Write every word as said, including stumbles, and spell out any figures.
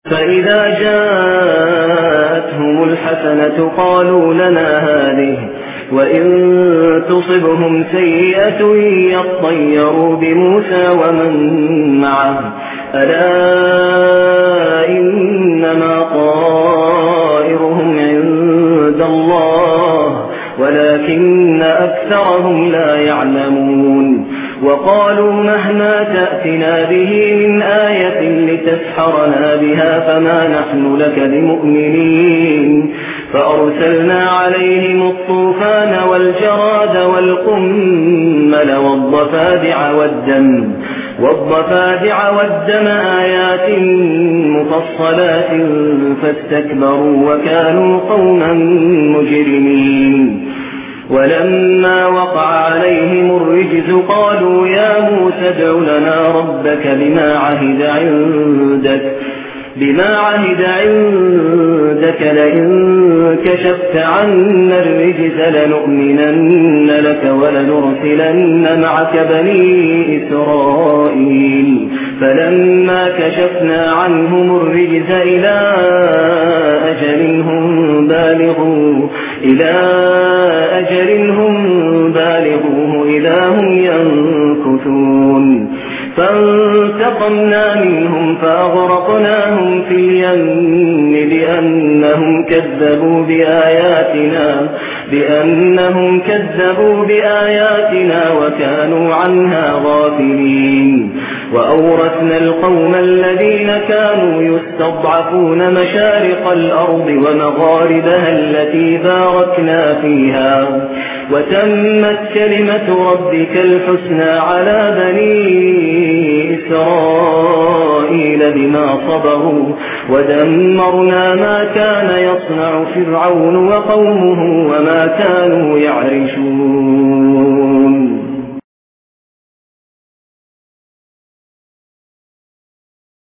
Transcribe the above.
فإذا جاءتهم الحسنة قالوا لنا هذه وإن تصبهم سيئة يطيروا بموسى ومن معه ألا إنما طائرهم عند الله ولكن أكثرهم لا يعلمون وقالوا مهما تأتنا به من آية لتسحرنا بها فما نحن لك بمؤمنين فأرسلنا عليهم الطوفان والجراد والقمل والضفادع والدم والضفادع والدم آيات مفصلات فاستكبروا وكانوا قوما مجرمين ولما وقع عليهم الرجز قالوا يا موسى ادع لنا ربك بما عهد عندك بما عهد عندك لئن كشفت عنا الرجز لنؤمنن لك ولنرسلن معك بني إسرائيل فلما كشفنا عنهم الرجز إلى أجل هم بالغوه إلى أجل هم بالغوه إذا هم ينكثون فانتقمنا منهم فأغرقناهم في اليم بأنهم كذبوا بآياتنا بأنهم كذبوا بآياتنا وكانوا عنها غافلين وأورثنا القوم الذين كانوا يستضعفون مشارق الأرض ومغاربها التي باركنا فيها وتمت كلمة ربك الحسنى على بني إسرائيل بما صبروا ودمرنا ما كان يصنع فرعون وقومه وما كانوا يعرشون